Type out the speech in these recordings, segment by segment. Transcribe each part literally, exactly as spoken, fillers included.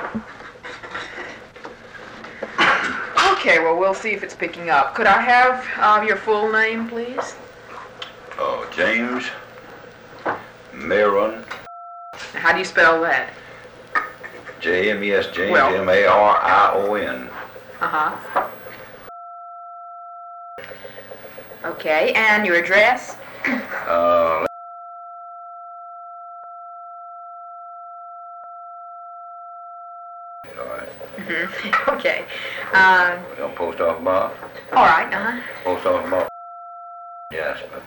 Okay, well, we'll see if it's picking up. Could I have uh, your full name, please? Oh, James Maron. How do you spell that? J M E S, James, Well- M A R I O N. Uh-huh. Okay, and your address? Uh, all right. Mm-hmm. Okay. Um, On post office box. all right, uh-huh. Post office box. Yes, but.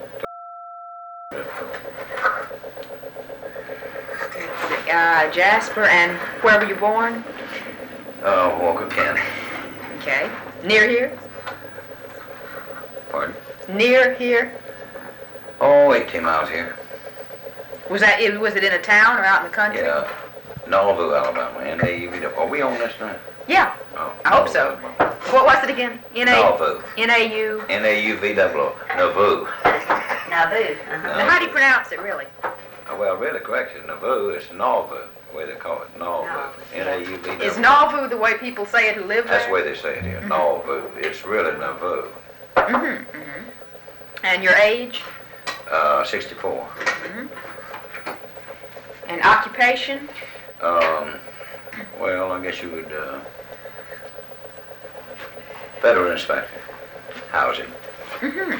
Let's see. Uh, Jasper, and where were you born? Uh, Walker County. Okay. Near here? Pardon? Near here? Oh, eighteen miles here. Was that, it- was it in a town or out in the country? Yeah. Nauvoo, Alabama. N A U V W. Are we on this now? Yeah, Oh, I hope so. Nauvoo. What was it again? N A Nauvoo. N A U? N A U V W. Nauvoo. Nauvoo. Uh-huh. Now, how do you pronounce it, really? Oh, well, really, correction. Nauvoo is Nauvoo. The way they call it. Nauvoo. N A U V W. Is Nauvoo the way people say it who live there? That's the way they say it here. Nauvoo. It's really Nauvoo. Mm-hmm, mm-hmm. And your age? Uh, sixty-four. Mm-hmm. And occupation? Um, well, I guess you would, uh, federal inspector. Housing. Mm-hmm.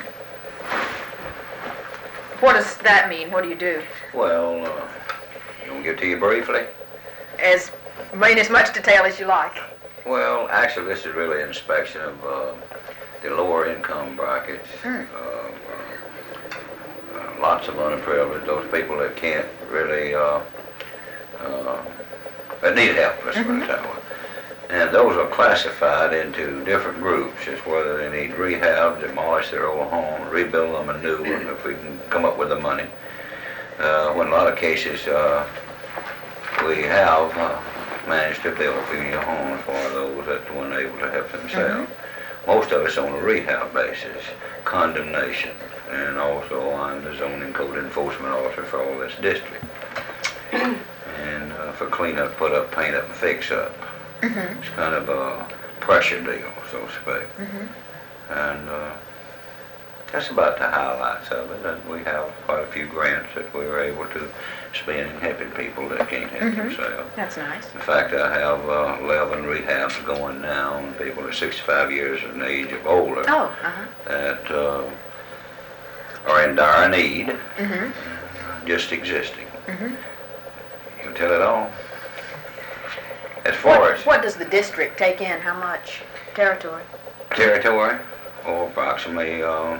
What does that mean? What do you do? Well, uh, you want to give it to you briefly? As, I mean, as much detail as you like. Well, actually, this is really an inspection of uh, the lower income brackets. Mm. Uh, uh, uh, lots of underprivileged, those people that can't really, uh, uh, that need help, let's put it that way. And those are classified into different groups. It's whether they need rehab, demolish their old home, rebuild them a new one if we can come up with the money. Uh, when a lot of cases uh, we have uh, managed to build a few new homes for those that weren't able to help themselves. Mm-hmm. Most of us on a rehab basis, condemnation, and also I'm the zoning code enforcement officer for all this district. And uh, for clean up, put up, paint up, and fix up. Mm-hmm. It's kind of a pressure deal, so to speak. Mm-hmm. And uh, that's about the highlights of it. And we have quite a few grants that we were able to spend in helping people that can't help Mm-hmm. themselves. That's nice. In fact, I have uh, eleven rehabs going now, and people are sixty-five years of age of older Oh, uh-huh. that uh, are in dire need, Mm-hmm. just existing. Mm-hmm. You can tell it all. As far What, as what does the district take in? How much territory? territory, or approximately uh,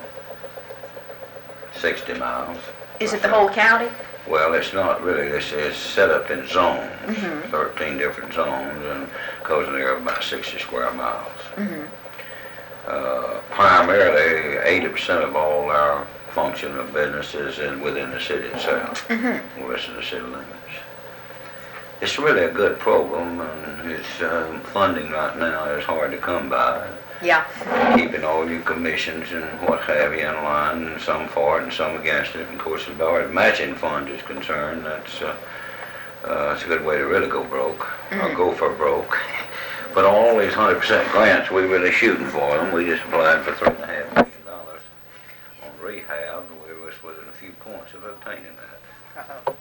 sixty miles. Is it the whole county? Well, it's not really. It's, it's set up in zones, Mhm. thirteen different zones, and goes in there about sixty square miles. Mm-hmm. Uh, primarily, eighty percent of all our function of businesses in within the city itself, Mm-hmm. west of the city limits. It's really a good program, and its uh, funding right now is hard to come by. Yeah. Keeping all your commissions and what have you in line, and some for it and some against it. And of course, as far as matching funds is concerned, that's uh, uh, it's a good way to really go broke, Mm-hmm. or go for broke. But all these one hundred percent grants, we're really shooting for them. We just applied for three and a half million dollars on rehab, and we was within a few points of obtaining that. Uh-oh.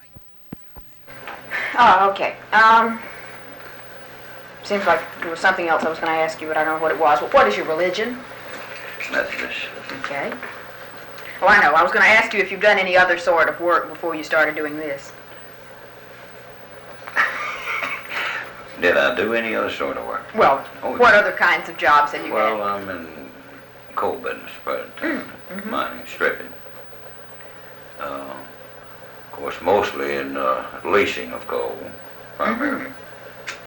Oh, okay. Um, seems like there was something else I was going to ask you, but I don't know what it was. Well, what is your religion? Methodist. Okay. Oh, I know. I was going to ask you if you've done any other sort of work before you started doing this. Did I do any other sort of work? Well, Oh, what yeah. other kinds of jobs have you Well, had? I'm in coal business, but uh, Mm-hmm. mining, stripping. Uh, of course, mostly in uh, leasing of coal, primarily.